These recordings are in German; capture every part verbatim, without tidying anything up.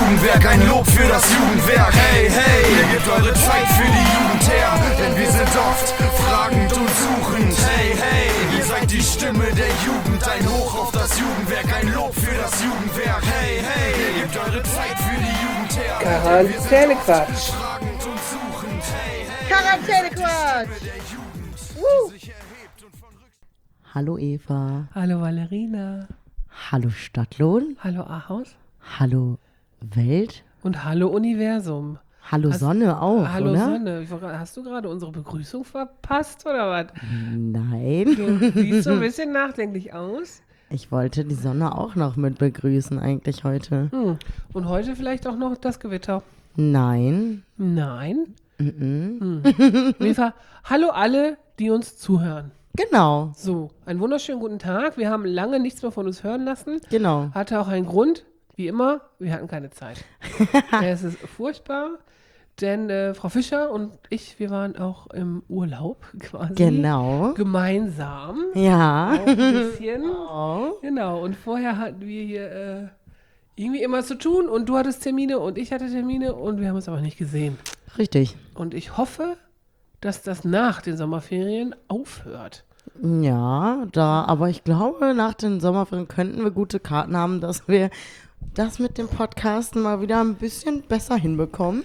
Jugendwerk, ein Lob für das Jugendwerk. Hey, hey, ihr gebt eure Zeit für die Jugend her, denn wir sind oft fragend und suchend. Hey, hey, ihr seid die Stimme der Jugend, ein Hoch auf das Jugendwerk, ein Lob für das Jugendwerk. Hey, hey, ihr gebt eure Zeit für die Jugend her, denn wir sind oft fragend und suchend. Hey, hey, Quarantänequatsch! Uh. Hallo Eva. Hallo Valerina. Hallo Stadtlohn. Hallo Ahaus. Hallo Welt. Und hallo Universum. Hallo Hast, Sonne auch, hallo oder? Sonne. Hast du gerade unsere Begrüßung verpasst, oder was? Nein. Du siehst so ein bisschen nachdenklich aus. Ich wollte die Sonne auch noch mit begrüßen eigentlich heute. Hm. Und heute vielleicht auch noch das Gewitter. Nein. Nein? Mm-mm. Hm. Eva, hallo alle, die uns zuhören. Genau. So, einen wunderschönen guten Tag. Wir haben lange nichts mehr von uns hören lassen. Genau. Hatte auch einen Grund, wie immer, wir hatten keine Zeit. Es ist furchtbar, denn äh, Frau Fischer und ich, wir waren auch im Urlaub quasi. Genau. Gemeinsam. Ja. Auch ein bisschen. Oh. Genau, und vorher hatten wir hier äh, irgendwie immer zu tun und du hattest Termine und ich hatte Termine und wir haben uns aber nicht gesehen. Richtig. Und ich hoffe, dass das nach den Sommerferien aufhört. Ja, da, aber ich glaube, nach den Sommerferien könnten wir gute Karten haben, dass wir das mit dem Podcasten mal wieder ein bisschen besser hinbekommen.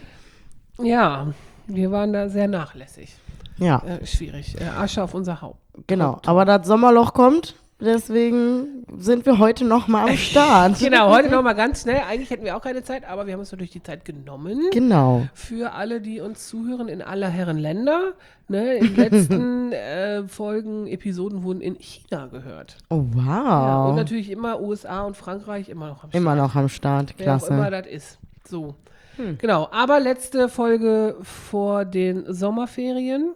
Ja, wir waren da sehr nachlässig. Ja. Äh, schwierig. Äh, Asche auf unser Haupt. Genau, aber das Sommerloch kommt, deswegen sind wir heute noch mal am Start. Genau, heute nochmal ganz schnell. Eigentlich hätten wir auch keine Zeit, aber wir haben uns natürlich die Zeit genommen. Genau. Für alle, die uns zuhören in aller Herren Länder. Ne, in den letzten äh, Folgen, Episoden wurden in China gehört. Oh, wow. Ja, und natürlich immer U S A und Frankreich immer noch am Start. Immer noch am Start, Wer auch klasse. immer das ist. So. Hm. Genau, aber letzte Folge vor den Sommerferien,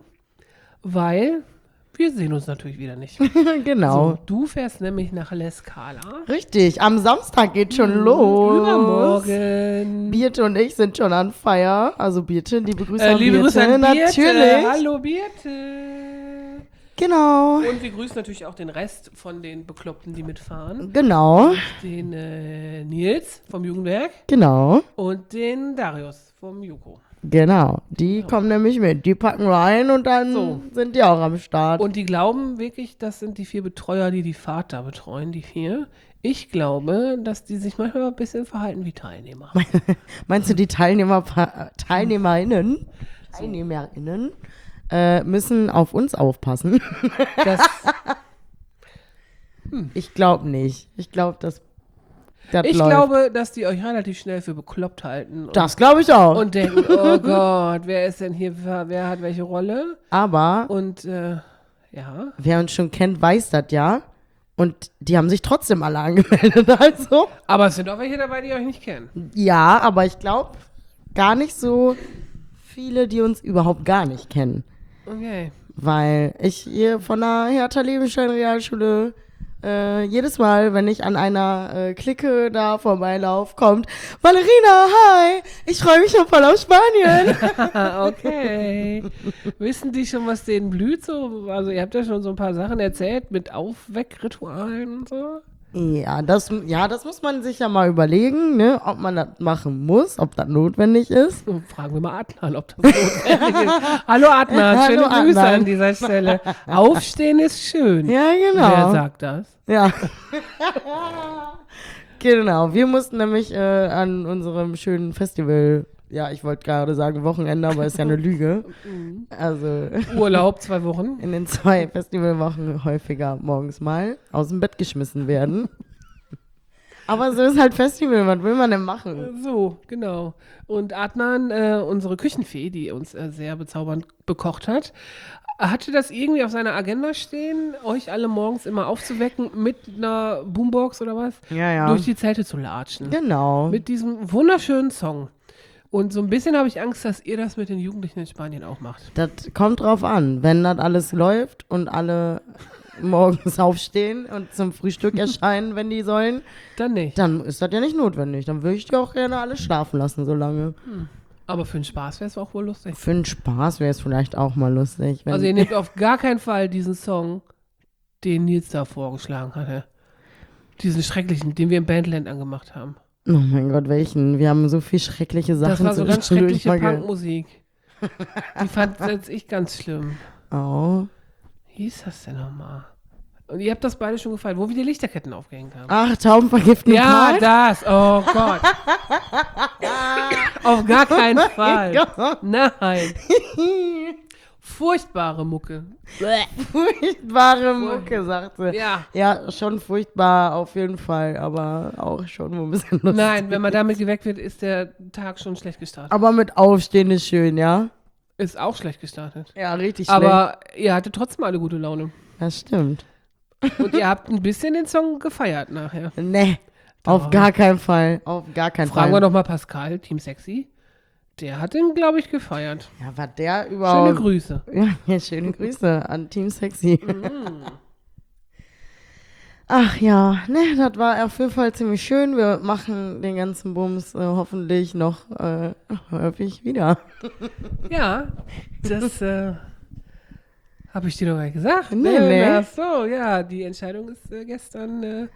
weil wir sehen uns natürlich wieder nicht. Genau. So, du fährst nämlich nach L'Escala. Richtig, am Samstag geht schon Mhm, los. Übermorgen. Birte und ich sind schon an Feier. Also Birte, liebe Grüße Äh, an liebe Birte. Grüße an Birte. Natürlich. Hallo Birte. Genau. Und wir grüßen natürlich auch den Rest von den Bekloppten, die mitfahren. Genau. Den äh, Nils vom Jugendwerk Genau. und den Darius vom Juko. Genau. Die Ja. kommen nämlich mit. Die packen rein und dann So. sind die auch am Start. Und die glauben wirklich, das sind die vier Betreuer, die die Fahrt da betreuen, die vier. Ich glaube, dass die sich manchmal ein bisschen verhalten wie Teilnehmer. Meinst du, die Teilnehmer, Teilnehmerinnen, Teilnehmerinnen äh, müssen auf uns aufpassen? Das, Ich glaube nicht. Ich glaube, das, das ich läuft. glaube, dass die euch relativ schnell für bekloppt halten. Und, Das glaube ich auch. und denken, oh Gott, wer ist denn hier, wer hat welche Rolle? Aber Und äh, ja, wer uns schon kennt, weiß das ja. Und die haben sich trotzdem alle angemeldet. Also, aber es sind auch welche dabei, die euch nicht kennen. ja, aber ich glaube gar nicht so viele, die uns überhaupt gar nicht kennen. Okay. Weil ich hier von der Hertha Lebenstein Realschule äh, jedes Mal, wenn ich an einer äh, Clique da vorbeilaufe, kommt Valerina, hi, ich freue mich schon voll auf Spanien. Okay. Wissen die schon, was denen blüht? So? Also ihr habt ja schon so ein paar Sachen erzählt mit Aufweckritualen und so. Ja, das, ja, das muss man sich ja mal überlegen, ne, ob man das machen muss, ob das notwendig ist. So, fragen wir mal Adnan, ob das notwendig ist. Hallo Adnan, Hallo schöne Grüße Adnan. an dieser Stelle. Aufstehen ist schön. Ja, genau. Wer sagt das? Ja. Genau, wir mussten nämlich äh, an unserem schönen Festival, ja, ich wollte gerade sagen Wochenende, aber ist ja eine Lüge. Also Urlaub, zwei Wochen. in den zwei Festivalwochen häufiger morgens mal aus dem Bett geschmissen werden. Aber so ist halt Festival, was will man denn machen? So, genau. Und Adnan, äh, unsere Küchenfee, die uns äh, sehr bezaubernd bekocht hat, hatte das irgendwie auf seiner Agenda stehen, euch alle morgens immer aufzuwecken mit einer Boombox oder was? Ja, ja. Durch die Zelte zu latschen. Genau. Mit diesem wunderschönen Song. Und so ein bisschen habe ich Angst, dass ihr das mit den Jugendlichen in Spanien auch macht. Das kommt drauf an. Wenn das alles läuft und alle morgens aufstehen und zum Frühstück erscheinen, wenn die sollen, Dann nicht. dann ist das ja nicht notwendig. Dann würde ich die auch gerne alle schlafen lassen, so lange. Aber für den Spaß wäre es auch wohl lustig. Für den Spaß wäre es vielleicht auch mal lustig. Wenn Also ihr nehmt auf gar keinen Fall diesen Song, den Nils da vorgeschlagen hatte. Diesen schrecklichen, den wir im Bandland angemacht haben. Oh mein Gott, welchen? Wir haben so viel schreckliche Sachen Das war so ganz zwischendurch schreckliche mal ge- Punkmusik. Die fand selbst ich ganz schlimm. Oh. Wie hieß das denn nochmal? Und ihr habt das beide schon gefallen, wo wir die Lichterketten aufgehängt haben. Ach, Tauben vergiften den Ja, Park? das. Oh Gott. Auf gar keinen Fall. Gott. Nein. Furchtbare Mucke. Furchtbare Mucke, sagt sie. Ja. Ja, schon furchtbar auf jeden Fall, aber auch schon ein bisschen lustig. Nein, wenn man damit geweckt wird, ist der Tag schon schlecht gestartet. Aber mit Aufstehen ist schön, ja? Ist auch schlecht gestartet. Ja, richtig schlecht. Aber ihr hattet trotzdem alle gute Laune. Das stimmt. Und ihr habt ein bisschen den Song gefeiert nachher. Nee, auf gar keinen Fall. Auf gar keinen Fragen wir Fall. doch mal Pascal, Team Sexy. Der hat den, glaube ich, gefeiert. Ja, war der Schöne überhaupt... Grüße. Ja, ja, schöne Grüße an Team Sexy. Mhm. Ach ja, ne, das war auf jeden Fall ziemlich schön. Wir machen den ganzen Bums äh, hoffentlich noch äh, häufig wieder. Ja, das äh, habe ich dir doch mal gesagt. Nee, ne? nee. Ach so, ja, die Entscheidung ist äh, gestern äh,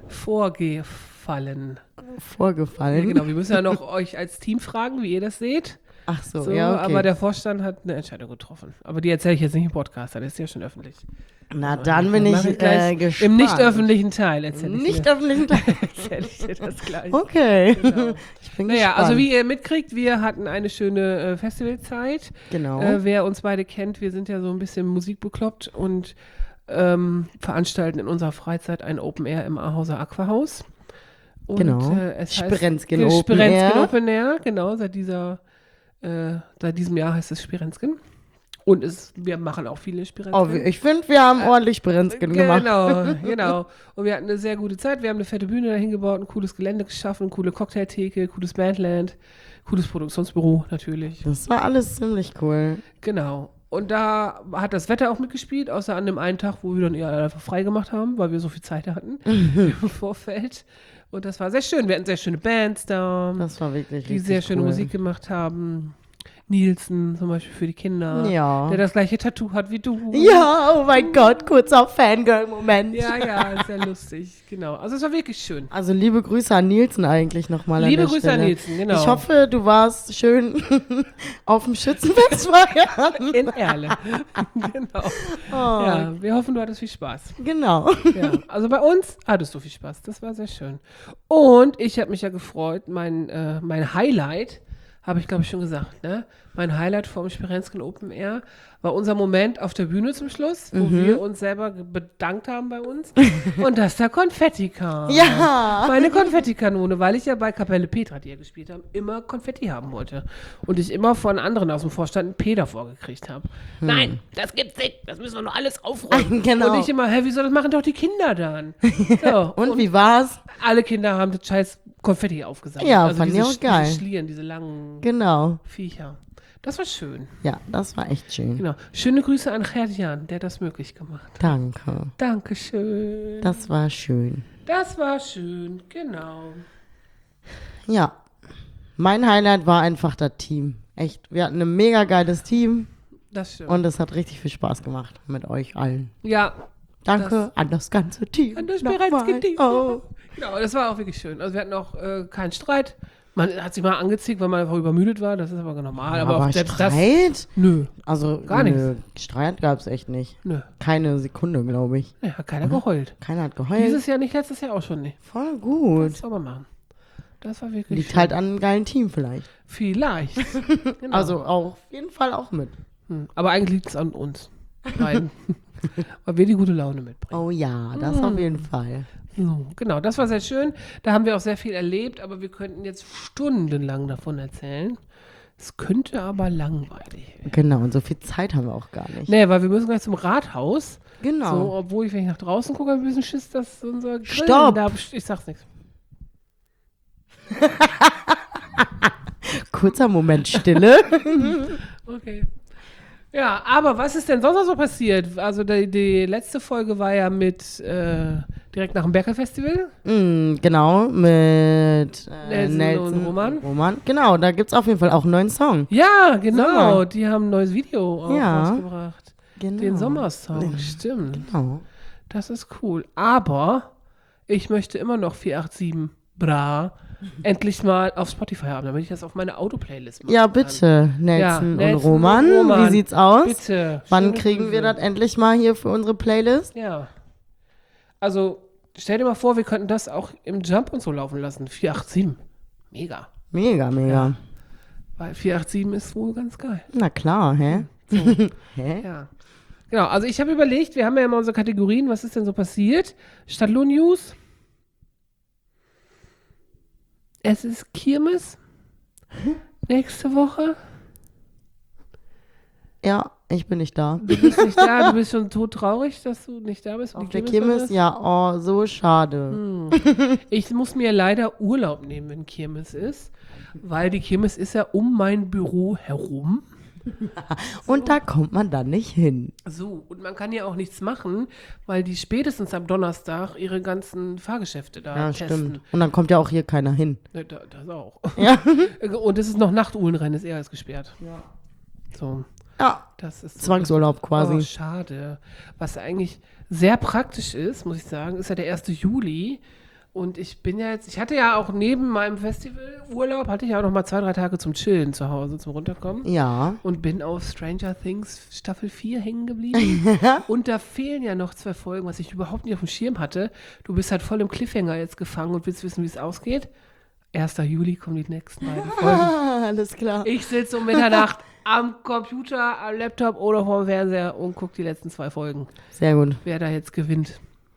vorgefallen. Vorgefallen. Ja, genau, wir müssen ja noch euch als Team fragen, wie ihr das seht. Ach so, So, ja, okay. aber der Vorstand hat eine Entscheidung getroffen. Aber die erzähle ich jetzt nicht im Podcast, das ist ja schon öffentlich. Na, dann bin Mach ich gleich äh, gespannt. Im nicht öffentlichen Teil erzähle ich, Nicht dir- öffentlichen Teil. erzähl ich dir das gleich. Okay. Genau. Ich bin Naja, gespannt. also wie ihr mitkriegt, wir hatten eine schöne äh, Festivalzeit. Genau. Äh, wer uns beide kennt, wir sind ja so ein bisschen musikbekloppt und ähm, veranstalten in unserer Freizeit ein Open Air im Ahauser Aquahaus. Und, Genau. Äh, es Spirenzken heißt, Open Spirenzken Air. Open Air, genau, seit dieser, äh, seit diesem Jahr heißt es Spirenzken. Und es, wir machen auch viele Spirenzken. Oh, ich finde, wir haben ordentlich Spirenzken gemacht. Genau, genau. Und wir hatten eine sehr gute Zeit. Wir haben eine fette Bühne dahin gebaut, ein cooles Gelände geschaffen, coole Cocktailtheke, cooles Bandland, cooles Produktionsbüro natürlich. Das war alles ziemlich cool. Genau. Und da hat das Wetter auch mitgespielt, außer an dem einen Tag, wo wir dann eher einfach frei gemacht haben, weil wir so viel Zeit hatten im Vorfeld. Und das war sehr schön. Wir hatten sehr schöne Bands da, Das war wirklich die richtig sehr schöne cool. Musik gemacht haben. Nielsen zum Beispiel für die Kinder, Ja. der das gleiche Tattoo hat wie du. Ja, oh mein Gott, kurzer Fangirl-Moment. Ja, ja, sehr lustig, genau. Also es war wirklich schön. Also liebe Grüße an Nielsen eigentlich nochmal. Liebe an der Grüße Stelle. an Nielsen, genau. Ich hoffe, du warst schön auf dem Schützenfest feiern. In Erle. Genau. Oh, Ja, wir hoffen, du hattest viel Spaß. Genau. Ja, also bei uns hattest du viel Spaß. Das war sehr schön. Und ich habe mich ja gefreut, mein, äh, mein Highlight, habe ich glaube ich schon gesagt, ne? Mein Highlight vom Spirenzken Open Air war unser Moment auf der Bühne zum Schluss, wo Mhm. wir uns selber ge- bedankt haben bei uns und dass da Konfetti kam. Ja. Meine Konfettikanone, weil ich ja bei Kapelle Petra, die ja gespielt haben, immer Konfetti haben wollte. Und ich immer von anderen aus dem Vorstand ein P davor gekriegt habe. Nein, das gibt's nicht. Das müssen wir noch alles aufräumen. Genau. Und ich immer, hä, wieso, das machen doch die Kinder dann. So, Und wie war's? alle Kinder haben das scheiß Konfetti aufgesammelt. Ja, also fand diese, ich auch geil. Diese Schlieren, diese langen Genau. Viecher. Das war schön. Ja, das war echt schön. Genau. Schöne Grüße an Gerd-Jan, der das möglich gemacht hat. Danke. Dankeschön. Das war schön. Das war schön, genau. Ja. Mein Highlight war einfach das Team. Echt, wir hatten ein mega geiles Team Das stimmt. und es hat richtig viel Spaß gemacht mit euch allen. Ja, Danke Das- an das ganze Team. an das Nochmal. bereits Team. Oh. Genau, das war auch wirklich schön. Also wir hatten auch äh, keinen Streit. Man hat sich mal angezickt, weil man einfach übermüdet war. Das ist aber normal. aber auch selbst das. Streit? Nö, Also, Gar nö, Streit gab es echt nicht. nö. Keine Sekunde, glaube ich. Ja, hat keiner geheult. Keiner hat geheult. Dieses Jahr nicht, letztes Jahr auch schon nicht. Voll gut. Das soll man machen. Das war wirklich Liegt schön. halt an einem geilen Team vielleicht. Vielleicht. Genau. Also auf jeden Fall auch mit. Hm. Aber eigentlich liegt es an uns beiden. Weil wir die gute Laune mitbringen. Oh ja, das Mm. auf jeden Fall. So, genau, das war sehr schön. Da haben wir auch sehr viel erlebt, aber wir könnten jetzt stundenlang davon erzählen. Es könnte aber langweilig werden. Genau, und so viel Zeit haben wir auch gar nicht. Nee, weil wir müssen gleich zum Rathaus. Genau. So, obwohl ich, wenn ich nach draußen gucke, ein bisschen Schiss, dass unser Grill Stopp! da best- Ich sag's nichts. Kurzer Moment Stille. Okay. Ja, aber was ist denn sonst noch so passiert? Also die, die letzte Folge war ja mit äh, direkt nach dem Berkel-Festival. mm, genau, mit äh, Nelson Nelson und Roman. Roman. Genau, da gibt es auf jeden Fall auch einen neuen Song. Ja, genau. Sommer. Die haben ein neues Video auch Ja. rausgebracht. Genau. Den Sommersong, Ja. stimmt. Genau. Das ist cool. Aber ich möchte immer noch vier acht sieben Bra endlich mal auf Spotify haben, damit ich das auf meine Autoplaylist machen Ja, kann. bitte, Nelson, Ja, Nelson und Roman. und Roman. Wie sieht's aus? Bitte. Wann Schöne kriegen Grüße. wir das endlich mal hier für unsere Playlist? Ja. Also, stell dir mal vor, wir könnten das auch im Jump und so laufen lassen. vier acht sieben. Mega. Mega, mega. Ja. Weil vier acht sieben ist wohl ganz geil. Na klar, hä? Hä? Ja. Genau, also ich habe überlegt, wir haben ja immer unsere Kategorien, was ist denn so passiert? Stadtlohn-News. Es ist Kirmes. Nächste Woche. Ja, ich bin nicht da. Du bist nicht da, du bist schon todtraurig, dass du nicht da bist. und Auf die der Kirmes, ist. ja, oh, so schade. Hm. Ich muss mir leider Urlaub nehmen, wenn Kirmes ist, weil die Kirmes ist ja um mein Büro herum. Und da kommt man dann nicht hin. So, und man kann ja auch nichts machen, weil die spätestens am Donnerstag ihre ganzen Fahrgeschäfte da Ja, testen. stimmt. Und dann kommt ja auch hier keiner hin. Ne, da, das auch. Ja. Und es ist noch Nachtuhlenrennen, ist eher als gesperrt. Ja. So, Ja, das ist Zwangsurlaub quasi. Oh, schade. Was eigentlich sehr praktisch ist, muss ich sagen, ist ja der erste Juli. Und ich bin ja jetzt, ich hatte ja auch neben meinem Festivalurlaub, hatte ich ja auch noch mal zwei, drei Tage zum Chillen zu Hause, zum Runterkommen. Ja. Und bin auf Stranger Things Staffel vier hängen geblieben. Und da fehlen ja noch zwei Folgen, was ich überhaupt nicht auf dem Schirm hatte. Du bist halt voll im Cliffhanger jetzt gefangen und willst wissen, wie es ausgeht. erster Juli kommen die nächsten beiden Folgen. Ah, alles klar. Ich sitze um Mitternacht am Computer, am Laptop oder vorm Fernseher und gucke die letzten zwei Folgen. Sehr gut. Wer da jetzt gewinnt.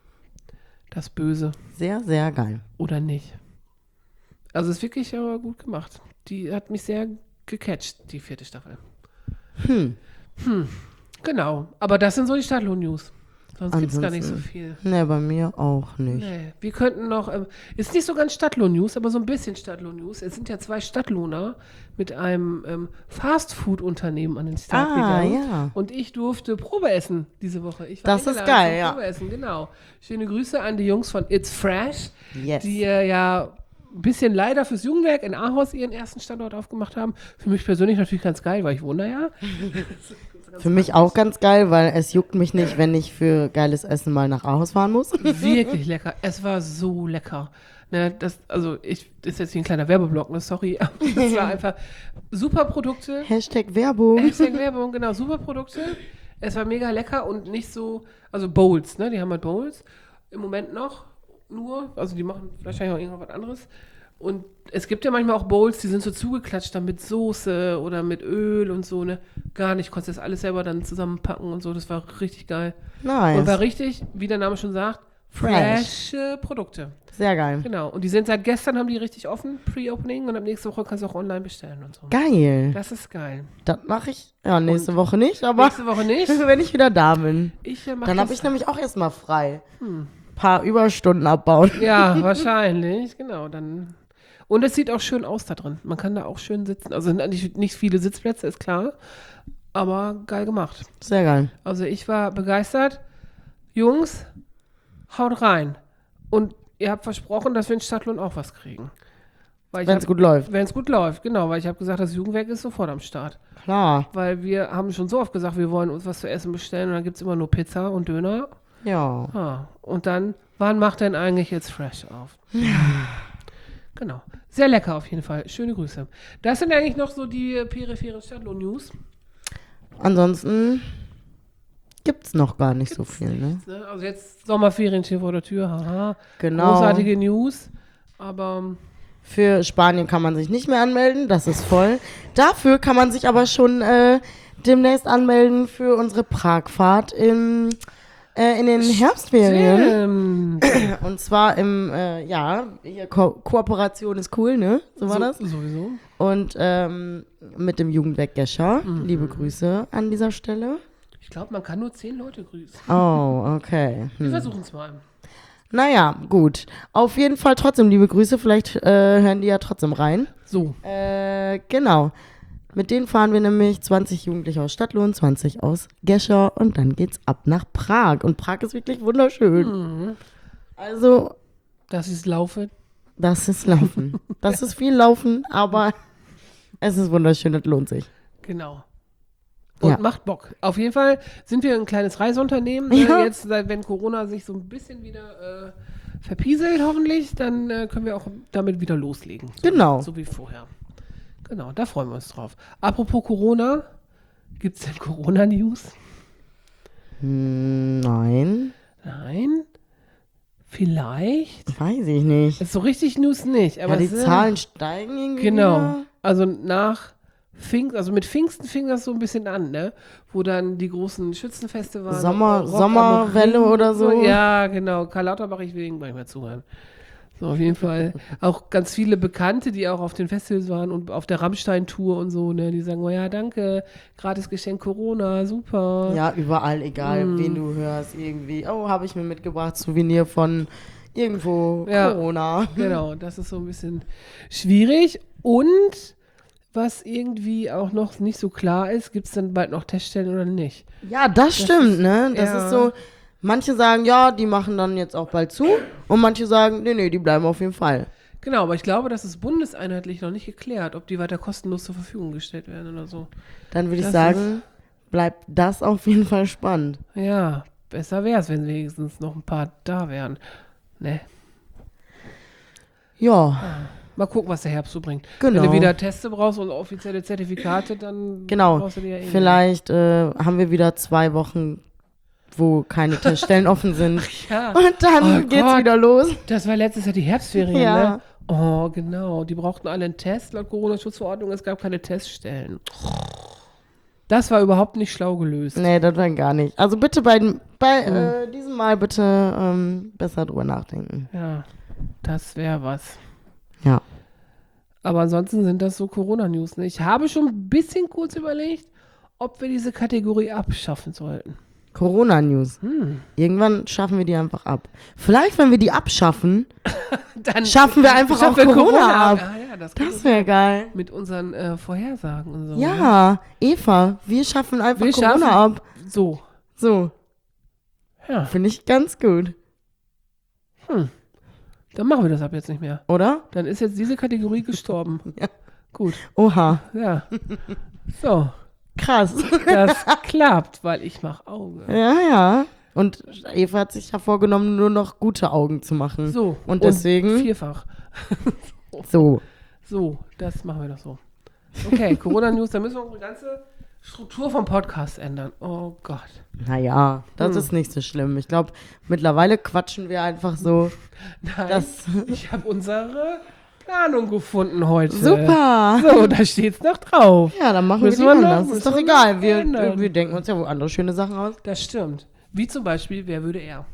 Das Böse Sehr, sehr geil. oder nicht. Also ist wirklich aber gut gemacht. Die hat mich sehr gecatcht, die vierte Staffel. Hm. Hm, genau. Aber das sind so die Stadtlohn-News. Sonst gibt es gar nicht so Ansonsten- viel. Ne, bei mir auch nicht. Nee, wir könnten noch, ähm, ist nicht so ganz Stadtlohn-News, aber so ein bisschen Stadtlohn-News. Es sind ja zwei Stadtlohner mit einem ähm, Fast-Food-Unternehmen an den Start Ah, gegangen. ja. Und ich durfte Probe essen diese Woche. Ich war Das ist eingeladen geil, zum ja. Probe essen, genau. Schöne Grüße an die Jungs von It's Fresh, Yes. die äh, ja ein bisschen leider fürs Jugendwerk in Ahaus ihren ersten Standort aufgemacht haben. Für mich persönlich natürlich ganz geil, weil ich wohne da ja. Für mich auch ganz geil, weil es juckt mich nicht, wenn ich für geiles Essen mal nach Ahaus fahren muss. Wirklich lecker. Es war so lecker. Ne, das, also ich, das ist jetzt hier ein kleiner Werbeblock, ne, sorry. Aber das war einfach super Produkte. Hashtag Werbung. Hashtag Werbung, genau, super Produkte. Es war mega lecker und nicht so, also Bowls, ne, die haben halt Bowls. Im Moment noch nur, also die machen wahrscheinlich auch irgendwas anderes. Und es gibt ja manchmal auch Bowls, die sind so zugeklatscht dann mit Soße oder mit Öl und so, ne. Gar nicht, konntest das alles selber dann zusammenpacken und so, das war richtig geil. Nice. Und war richtig, wie der Name schon sagt, Fresh. frische Produkte. Sehr geil. Genau. Und die sind seit gestern, haben die richtig offen, Pre-Opening, und ab nächste Woche kannst du auch online bestellen und so. Geil. Das ist geil. Das mache ich. Ja, nächste Woche nicht, aber Nächste Woche nicht. wenn ich wieder da bin. Ich äh, mach Dann das- habe ich nämlich auch erstmal frei. Hm. Paar Überstunden abbauen. Ja, wahrscheinlich, genau. Dann. Und es sieht auch schön aus da drin. Man kann da auch schön sitzen. Also sind eigentlich nicht viele Sitzplätze, ist klar. Aber geil gemacht. Sehr geil. Also ich war begeistert. Jungs, haut rein. Und ihr habt versprochen, dass wir in Stadtlohn auch was kriegen. Wenn es gut läuft. Wenn es gut läuft, genau. Weil ich habe gesagt, das Jugendwerk ist sofort am Start. Klar. Weil wir haben schon so oft gesagt, wir wollen uns was zu essen bestellen. Und dann gibt es immer nur Pizza und Döner. Ja. Ah, und dann, wann macht denn eigentlich jetzt Fresh auf? Genau. Sehr lecker auf jeden Fall. Schöne Grüße. Das sind eigentlich noch so die peripheren Stadtlohn-News. Ansonsten gibt's noch gar nicht so viel, ne? Ne? Also jetzt Sommerferien stehen vor der Tür. Haha. Genau. Großartige News. Aber Für Spanien kann man sich nicht mehr anmelden, das ist voll. Dafür kann man sich aber schon äh, demnächst anmelden für unsere Pragfahrt im, äh, in den Herbstferien. ähm, Und zwar im, äh, ja, hier Ko Kooperation ist cool, ne? So war so, das. Sowieso. Und ähm, mit dem Jugendwerk Gescher. Liebe Grüße an dieser Stelle. Ich glaube, man kann nur zehn Leute grüßen. Oh, okay. Wir Hm. versuchen es mal. Naja, gut. Auf jeden Fall trotzdem liebe Grüße. Vielleicht äh, hören die ja trotzdem rein. So. Äh, genau. Mit denen fahren wir nämlich zwanzig Jugendliche aus Stadtlohn, zwanzig aus Gescher und dann geht's ab nach Prag. Und Prag ist wirklich wunderschön. Mhm. Also, Das ist Laufe. das ist Laufen. Das ist viel Laufen, aber es ist wunderschön, das lohnt sich. Genau. Und Ja. macht Bock. Auf jeden Fall sind wir ein kleines Reiseunternehmen. Ne? Ja. Jetzt, seit wenn Corona sich so ein bisschen wieder äh, verpieselt hoffentlich, dann äh, können wir auch damit wieder loslegen. So, Genau. So wie vorher. Genau, da freuen wir uns drauf. Apropos Corona, gibt es denn Corona-News? Hm, nein, Nein? Vielleicht? weiß ich nicht. Ist so richtig News nicht. Aber Ja, die es, äh, Zahlen steigen irgendwie Genau. wieder. Also nach Pfingsten, also mit Pfingsten fing das so ein bisschen an, ne? Wo dann die großen Schützenfeste waren. Sommer- Rock am Sommerwelle Ring oder und so. Ja, genau. Karl Lauterbach, ich will ihm gleich mal zuhören. So, auf jeden Fall auch ganz viele Bekannte, die auch auf den Festivals waren und auf der Rammstein-Tour und so, ne? Die sagen, oh ja, danke, gratis Geschenk Corona, super. Ja, überall, egal Mm. wen du hörst, irgendwie. Oh, habe ich mir mitgebracht, Souvenir von irgendwo Ja. Corona. Genau, das ist so ein bisschen schwierig. Und was irgendwie auch noch nicht so klar ist, gibt es dann bald noch Teststellen oder nicht? Ja, das, stimmt, ne? Das ja. ist so, manche sagen, ja, die machen dann jetzt auch bald zu und manche sagen, nee, nee, die bleiben auf jeden Fall. Genau, aber ich glaube, das ist bundeseinheitlich noch nicht geklärt, ob die weiter kostenlos zur Verfügung gestellt werden oder so. Dann würde ich Das sagen, bleibt das auf jeden Fall spannend. Ja, besser wäre es, wenn wenigstens noch ein paar da wären. Ne? Ja, Mal gucken, was der Herbst so bringt. Genau. Wenn du wieder Teste brauchst und offizielle Zertifikate, dann genau. brauchst du die ja eh. Vielleicht äh, haben wir wieder zwei Wochen, wo keine Teststellen offen sind. nicht. Ja, Und dann Oh geht's Gott. wieder los. das war letztes Jahr die Herbstferien, Ja. ne? Oh, genau. Die brauchten alle einen Test laut Corona-Schutzverordnung. Es gab keine Teststellen. Das war überhaupt nicht schlau gelöst. Nee, das war gar nicht. Also bitte bei, bei Hm. äh, diesem Mal bitte ähm, besser drüber nachdenken. Ja, das wäre was. Ja. Aber ansonsten sind das so Corona-News. Ne? Ich habe schon ein bisschen kurz überlegt, ob wir diese Kategorie abschaffen sollten. Corona-News. Hm. Irgendwann schaffen wir die einfach ab. Vielleicht, wenn wir die abschaffen, Dann schaffen wir einfach schaffen auch wir Corona ab. Ah, ja, das, Das wäre geil. mit unseren äh, Vorhersagen und so. Ne? Ja, Eva, wir schaffen einfach Wir Corona schaffen- ab. So. So, Ja. finde ich ganz gut. Hm. Dann machen wir das ab jetzt nicht mehr. Oder? Dann ist jetzt diese Kategorie gestorben. Ja. Gut. Oha, Ja. So. krass. Das klappt, weil ich mache Auge. Ja, ja. Und Eva hat sich ja vorgenommen, nur noch gute Augen zu machen. So. Und deswegen- vierfach. So. So, das machen wir doch so. Okay, Corona-News, da müssen wir unsere ganze Struktur vom Podcast ändern. Oh Gott. Naja, das Hm. ist nicht so schlimm. Ich glaube, mittlerweile quatschen wir einfach so. Nein, Das ich habe unsere Planung gefunden heute. super. So, da steht's noch drauf. Ja, dann machen wir Müssen die wir noch- anders. müssen Ist doch wir egal. noch Wir, ändern. wir denken uns ja wohl andere schöne Sachen aus. Das stimmt. Wie zum Beispiel, wer würde er?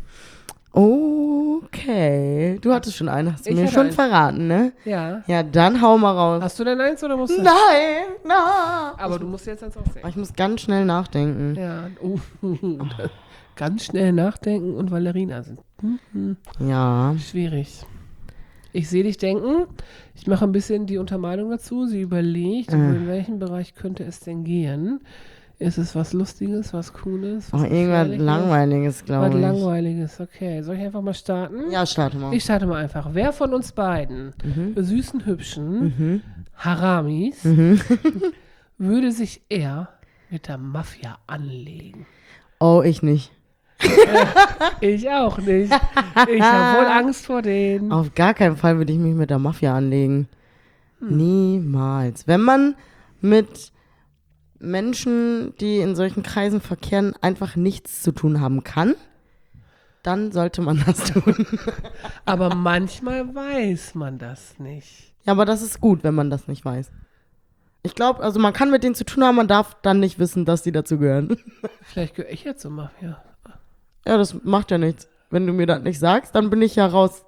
Okay. Du hattest schon einen, hast du Ich mir hatte schon einen. verraten, ne? Ja. Ja, dann hau mal raus. Hast du denn eins oder musst du? Nein, nein. Aber du musst jetzt eins ausdenken. Ich muss ganz schnell nachdenken. Ja, oh. Ganz schnell nachdenken und Valerina sind hm, Ja. schwierig. Ich sehe dich denken. Ich mache ein bisschen die Untermalung dazu. Sie überlegt, Äh. in welchem Bereich könnte es denn gehen? Ist es was Lustiges, was Cooles? Auch Was irgendwas Gefährliches? Langweiliges, Was glaube ich. Langweiliges, okay. Soll ich einfach mal starten? Ja, starte mal. Ich starte mal einfach. Wer von uns beiden, süßen, hübschen Mhm. Haramis, würde sich eher mit der Mafia anlegen? Oh, ich nicht. Ich auch nicht. Ich habe wohl Angst vor denen. Auf gar keinen Fall würde ich mich mit der Mafia anlegen. Hm. Niemals. Wenn man mit Menschen, die in solchen Kreisen verkehren, einfach nichts zu tun haben kann, dann sollte man das tun. Aber manchmal weiß man das nicht. Ja, aber das ist gut, wenn man das nicht weiß. Ich glaube, also man kann mit denen zu tun haben, man darf dann nicht wissen, dass die dazu gehören. Vielleicht gehöre ich ja zur Mafia. Ja, das macht ja nichts. Wenn du mir das nicht sagst, dann bin ich ja raus.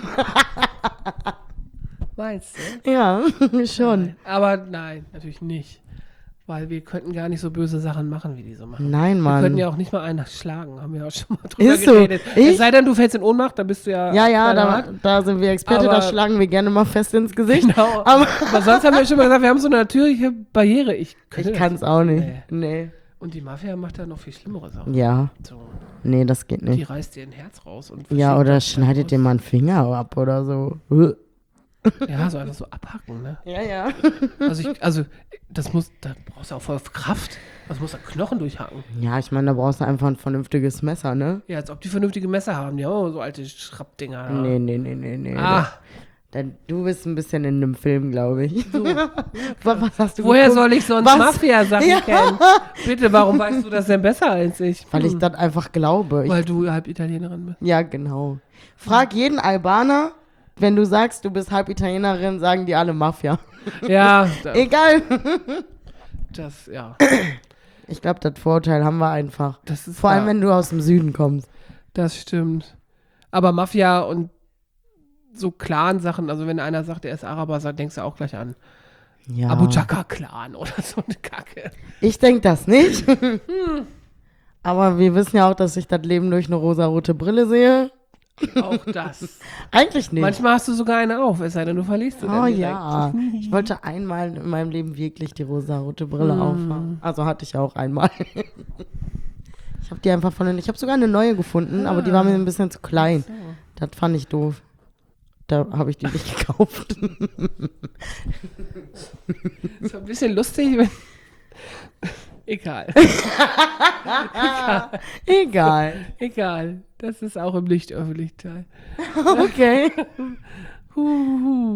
Meinst du? Ja, schon. Nein. Aber nein, natürlich nicht. Weil wir könnten gar nicht so böse Sachen machen, wie die so machen. Nein, Wir Mann. könnten ja auch nicht mal einen schlagen, haben wir auch schon mal drüber Ist so. geredet. Ich- Es sei denn, du fällst in Ohnmacht, dann bist du ja Ja, ja, da, knallhart. da sind wir Experte, Aber- da schlagen wir gerne mal fest ins Gesicht. Genau. Aber Aber sonst haben wir schon mal gesagt, wir haben so eine natürliche Barriere. Ich, könnte ich das kann es auch nicht. Nee. Nee. Und die Mafia macht ja noch viel schlimmere Sachen. Ja, So, nee, das geht die nicht. reißt dir ein Herz raus. Und Ja, verschiebt oder das schneidet dir aus. mal einen Finger ab oder so. Huh. Ja, so einfach so abhacken, ne? Ja, ja. Also, ich, also das muss, da brauchst du auch voll Kraft. Das muss da Knochen durchhacken. Ja, ich meine, da brauchst du einfach ein vernünftiges Messer, ne? Ja, als ob die vernünftige Messer haben. Die haben auch so alte Schrappdinger. da. Nee, nee, nee, nee, nee. Ah, Denn du bist ein bisschen in einem Film, glaube ich. was, was hast du woher geguckt? soll ich sonst Was? Mafia-Sachen Ja. kennen? Bitte, warum weißt du das denn besser als ich? Weil ich Hm. das einfach glaube. Ich, Weil du halb Italienerin bist. ja, genau. Frag jeden Albaner, wenn du sagst, du bist halb Italienerin, sagen die alle Mafia. Ja, da, Egal. das, ja. Ich glaube, das Vorurteil haben wir einfach. Das ist Vor allem, wahr. wenn du aus dem Süden kommst. Das stimmt. Aber Mafia und so Clan-Sachen, also wenn einer sagt, er ist Araber, sagt, denkst du auch gleich an Ja. Abu Chaka-Clan oder so eine Kacke. Ich denke das nicht. Aber wir wissen ja auch, dass ich das Leben durch eine rosarote Brille sehe. Auch das. Eigentlich nicht. Manchmal hast du sogar eine auf, es sei denn, du verliest sie Oh dann direkt. ja. Ich wollte einmal in meinem Leben wirklich die rosarote Brille Mm. aufhaben. Also hatte ich auch einmal. Ich habe die einfach von den, ich habe sogar eine neue gefunden, aber die war mir ein bisschen zu klein. So. Das fand ich doof. Da habe ich die nicht gekauft. Ist ein bisschen lustig, wenn. Egal. Egal. Egal. Das ist auch im nicht öffentlichen Teil. Okay. Huhu.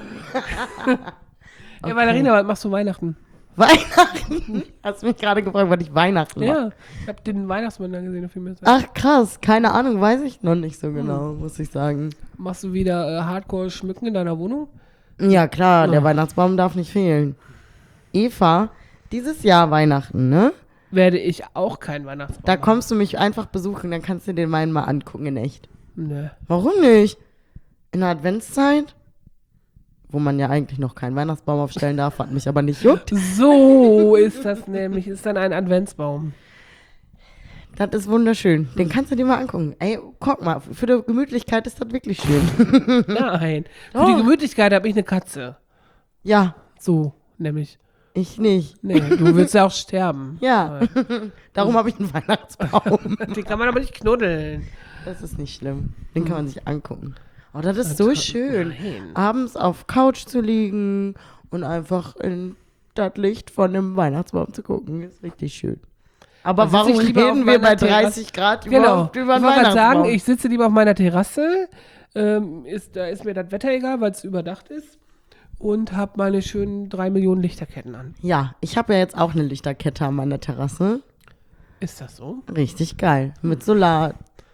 Ja, Valerina, was machst du Weihnachten? Weihnachten? Hast du mich gerade gefragt, was ich Weihnachten mache? Ja, ich habe den Weihnachtsmann dann gesehen auf dem Bild. Ach krass, keine Ahnung, weiß ich noch nicht so genau, muss ich sagen. Machst du wieder äh, Hardcore schmücken in deiner Wohnung? Ja klar, der Oh. Weihnachtsbaum darf nicht fehlen. Eva, dieses Jahr Weihnachten, ne? Werde ich auch kein Weihnachtsbaum Da haben. kommst du mich einfach besuchen, dann kannst du den meinen mal angucken in echt. Nö. Warum nicht? In der Adventszeit, wo man ja eigentlich noch keinen Weihnachtsbaum aufstellen darf, was mich aber nicht juckt. So ist das nämlich. Ist dann ein Adventsbaum. Das ist wunderschön. Den kannst du dir mal angucken. Ey, guck mal, für die Gemütlichkeit ist das wirklich schön. Nein. Für Doch. die Gemütlichkeit habe ich eine Katze. Ja, So, nämlich. ich nicht. Nee, du willst ja auch sterben. Ja, darum habe ich einen Weihnachtsbaum. Den kann man aber nicht knuddeln. Das ist nicht schlimm. Den kann man sich angucken. Oh, das ist so Nein. schön. Abends auf Couch zu liegen und einfach in das Licht von dem Weihnachtsbaum zu gucken. Ist richtig schön. Aber Da sitze warum ich lieber reden auf wir bei meiner Terrasse. dreißig Grad Genau. überhaupt Ich über wollte einen gerade sagen, Weihnachtsbaum? ich sitze lieber auf meiner Terrasse. Ähm, ist, da ist mir das Wetter egal, weil es überdacht ist. Und habe meine schönen drei Millionen Lichterketten an. Ja, ich habe ja jetzt auch eine Lichterkette an meiner Terrasse. Ist das so? Richtig geil. Mit Solarpanel.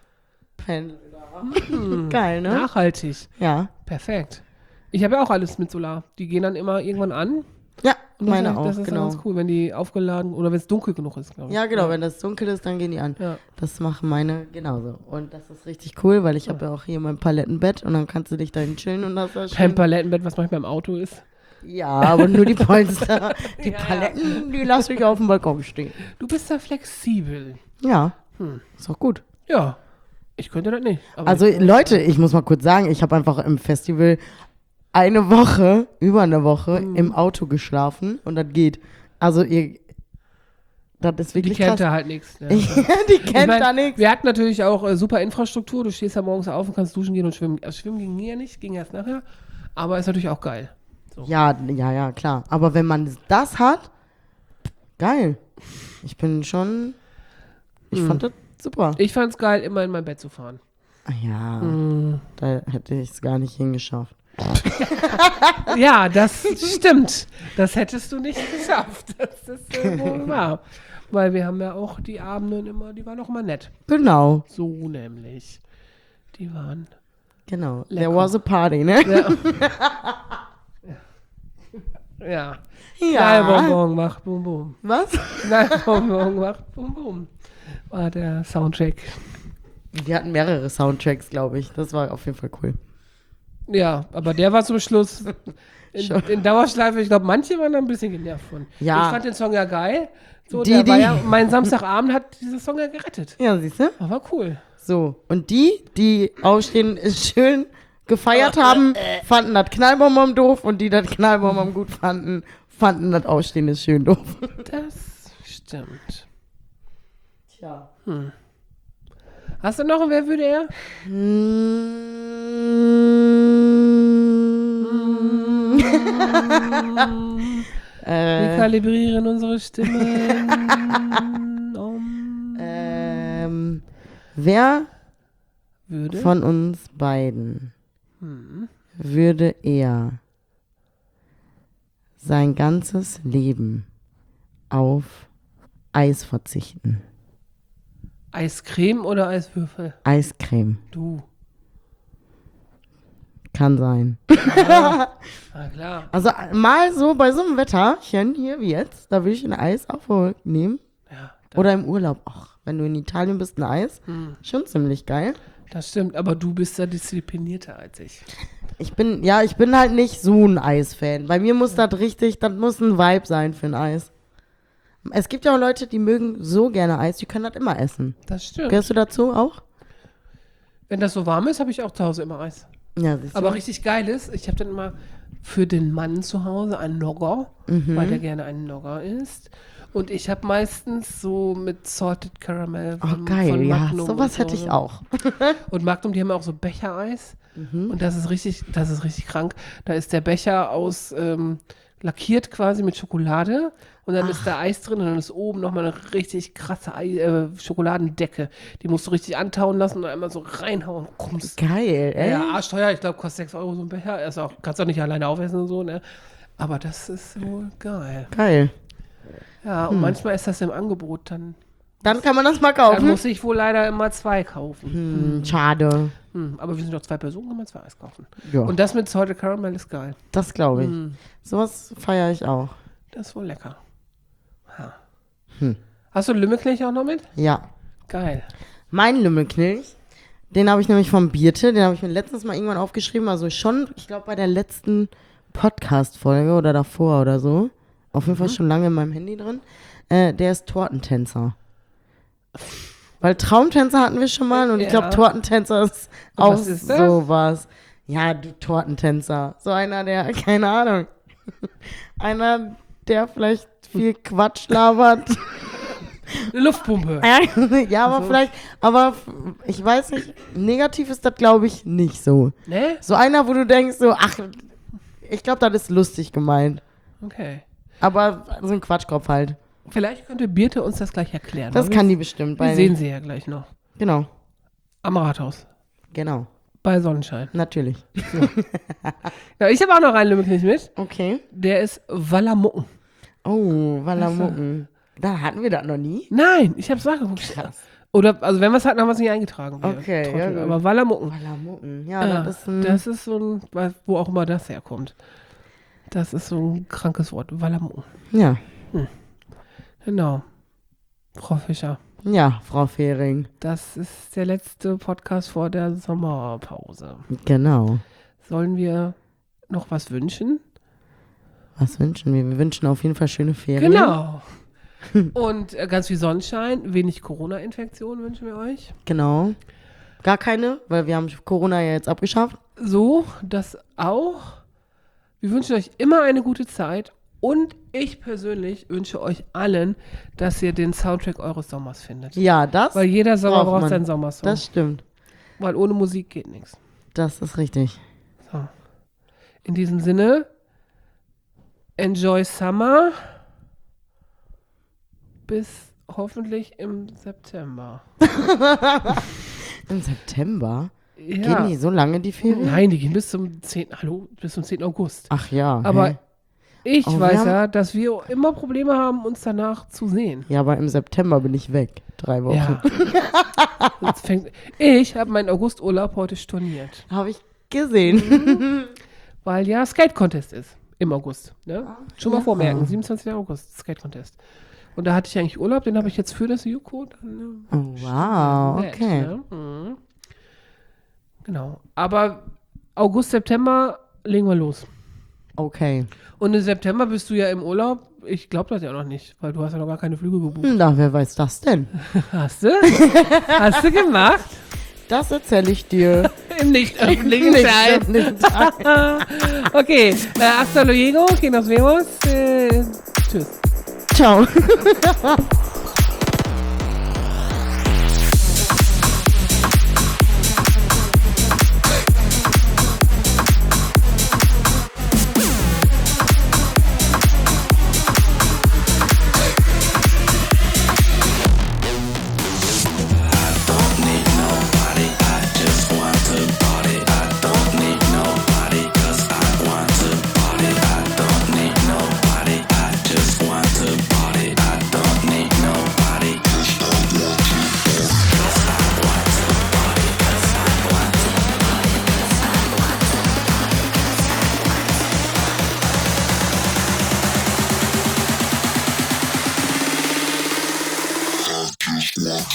Geil, ne? Nachhaltig. Ja. Perfekt. Ich habe ja auch alles mit Solar. Die gehen dann immer irgendwann an. Ja, Und das meine ist, auch, das ist genau. dann ganz cool, wenn die aufgeladen oder wenn es dunkel genug ist, glaube ich. Ja, genau, wenn das dunkel ist, dann gehen die an. Ja. Das machen meine genauso. Und das ist richtig cool, weil ich habe ja auch hier mein Palettenbett und dann kannst du dich dahin chillen und das ist Kein schön. Palettenbett, was manchmal im Auto ist. Ja, aber nur die Polster. Die Ja, ja. Paletten, die lasse ich auf dem Balkon stehen. Du bist da flexibel. Ja, Hm. ist auch gut. Ja. Ich könnte das nicht. Aber Also ich, Leute, ich muss mal kurz sagen, ich habe einfach im Festival eine Woche, über eine Woche Mhm. im Auto geschlafen und das geht. Also ihr, das ist die wirklich kennt krass. da halt nichts. Ja. die kennt Ich mein, da nichts. Wir hatten natürlich auch äh, super Infrastruktur. Du stehst ja morgens auf und kannst duschen gehen und schwimmen. Also schwimmen ging ja nicht, ging erst nachher. Aber ist natürlich auch geil. Ja, ja, ja, klar. Aber wenn man das hat, geil. Ich bin schon, ich Mhm. fand das super. Ich fand's geil, immer in mein Bett zu fahren. Ah ja, Mhm. da hätte ich es gar nicht hingeschafft. Ja, das stimmt. Das hättest du nicht geschafft. Das ist äh, wohl wahr. Weil wir haben ja auch die Abende immer, die waren auch immer nett. Genau, So nämlich. Die waren. genau. Lecker. There was a party, ne? Ja. Ja. Knallbonbon macht Bum Bum. Was? Knallbonbon macht Bum Bum. War der Soundtrack. Die hatten mehrere Soundtracks, glaube ich. Das war auf jeden Fall cool. Ja, aber der war zum Schluss in, Schon. in Dauerschleife. Ich glaube, manche waren da ein bisschen genervt von. Ja. Ich fand den Song ja geil. So, Die, der war die- ja, mein Samstagabend hat dieser Song ja gerettet. Ja, siehst du? Aber war cool. So. Und die, die aufstehen, ist schön gefeiert haben, fanden das Knallbonbon doof und die das Knallbonbon gut fanden, fanden das Aufstehen ist schön doof. Das stimmt. Tja. Hast du noch ein Wer würde er? Mm, Wir Äh, kalibrieren unsere Stimmen. Um, ähm, wer würde? von uns beiden Hm. würde eher sein ganzes Leben auf Eis verzichten? Eiscreme oder Eiswürfel? Eiscreme. Du. Kann sein. Na klar. Also äh, mal so bei so einem Wetterchen hier wie jetzt, da würde ich ein Eis aufnehmen. Ja, das, Oder im Urlaub. Ach, wenn du in Italien bist, ein Eis. hm, Schon ziemlich geil. das stimmt, aber du bist ja disziplinierter als ich. Ich bin, ja, ich bin halt nicht so ein Eisfan. Bei mir muss das richtig, das muss ein Vibe sein für ein Eis. Es gibt ja auch Leute, die mögen so gerne Eis, die können das immer essen. Das stimmt. Gehörst du dazu auch? Wenn das so warm ist, habe ich auch zu Hause immer Eis. Ja, siehst du. Aber richtig geil ist, ich habe dann immer für den Mann zu Hause einen Nogger, Mhm. weil der gerne einen Nogger isst. Und ich habe meistens so mit Salted Caramel Oh, von, geil, von ja, Magnum sowas und hätte so. ich auch. Und Magnum, die haben auch so Bechereis. Mhm. Und das ist richtig, das ist richtig krank. Da ist der Becher aus ähm, lackiert quasi mit Schokolade und dann ist da Eis drin und dann ist oben nochmal eine richtig krasse Ei, äh, Schokoladendecke. Die musst du richtig antauen lassen und einmal so reinhauen. Kommst. Geil, ey. Ja, arschteuer, ich glaube, kostet sechs Euro so ein Becher. Ist auch, kannst auch nicht alleine aufessen und so, ne? Aber das ist wohl geil. Geil. Ja, und manchmal ist das im Angebot, dann, Dann kann man das mal dann kaufen. muss ich wohl leider immer zwei kaufen. Hm, schade. Hm, aber wir sind doch zwei Personen, kann man zwei Eis kaufen. Ja, Und das mit Salted Caramel ist geil. das glaube ich. Hm, Sowas feiere ich auch. das ist wohl lecker. Ha. Hm. Hast du Lümmelknilch auch noch mit? Ja. Geil. Mein Lümmelknilch, den habe ich nämlich vom Birte, den habe ich mir letztens mal irgendwann aufgeschrieben, also schon, ich glaube bei der letzten Podcast-Folge oder davor oder so. Auf jeden Fall schon lange in meinem Handy drin. Äh, der ist Tortentänzer. Weil Traumtänzer hatten wir schon mal und ich glaube Ja. Tortentänzer ist Und auch was ist das? sowas. Ja, du Tortentänzer. So einer, der, keine Ahnung. Einer, der vielleicht viel Quatsch labert. Eine Luftpumpe. Ja, aber Also- vielleicht, aber f- ich weiß nicht, negativ ist das, glaube ich, nicht so. Ne? So einer, wo du denkst, so, ach, ich glaube, das ist lustig gemeint. Okay. Aber so ein Quatschkopf halt. Vielleicht könnte Birte uns das gleich erklären. Das weil kann wir, die bestimmt. Wir Bei, sehen sie ja gleich noch. Genau, Am Rathaus. genau, Bei Sonnenschein. natürlich. Ja, ich habe auch noch einen Lümmelknilch mit. Okay. Der ist Wallamucken. Oh, Wallamucken. Da hatten wir das noch nie. Nein, ich habe es nachgeguckt. Krass. Oder, also wenn wir es hatten, haben wir es nicht eingetragen. Wir Okay, Trottel. ja gut. Aber Wallamucken. Wallamucken. Ja, Ja, das ist ein... das ist so ein, weiß- wo auch immer das herkommt. Das ist so ein krankes Wort. Wallamucken. ja. Genau. Frau Fischer. Ja, Frau Fehring. Das ist der letzte Podcast vor der Sommerpause. Genau. Sollen wir noch was wünschen? Was wünschen wir? Wir wünschen auf jeden Fall schöne Ferien. Genau. Und äh, ganz viel Sonnenschein, wenig Corona-Infektionen wünschen wir euch. Genau. Gar keine, weil wir haben Corona ja jetzt abgeschafft. So, das auch. Wir wünschen euch immer eine gute Zeit und ich persönlich wünsche euch allen, dass ihr den Soundtrack eures Sommers findet. Ja, das, Weil jeder Sommer braucht braucht man. seinen Sommersong. das stimmt. Weil ohne Musik geht nichts. Das ist richtig. So. In diesem Sinne, enjoy Summer. Bis hoffentlich im September. Im September? Ja. Gehen die so lange, die Ferien? Nein, die gehen bis zum zehnten Hallo, bis zum zehnten August. Ach ja. Aber hä? ich Oh, wir weiß haben- ja, dass wir immer Probleme haben, uns danach zu sehen. Ja, aber im September bin ich weg. Drei Wochen. Ja. Jetzt fängt, ich habe meinen Augusturlaub heute storniert, Habe ich gesehen. weil ja Skate-Contest ist im August. Ne? Schon mal ja. vormerken, siebenundzwanzigsten August, Skate-Contest. Und da hatte ich eigentlich Urlaub, den habe ich jetzt für das Juko. Dann, Oh, wow, nett, okay. ne? Mhm. Genau. Aber August, September legen wir los. Okay. Und im September bist du ja im Urlaub. Ich glaube das ja noch nicht, weil du hast ja noch gar keine Flüge gebucht. Na, wer weiß das denn? Hast du? Hast du gemacht? Das erzähle ich dir. Im nicht öffentlichen Nicht Chat. öffentlichen Tag. Okay, äh, hasta luego, que nos vemos. Äh, tschüss. Ciao.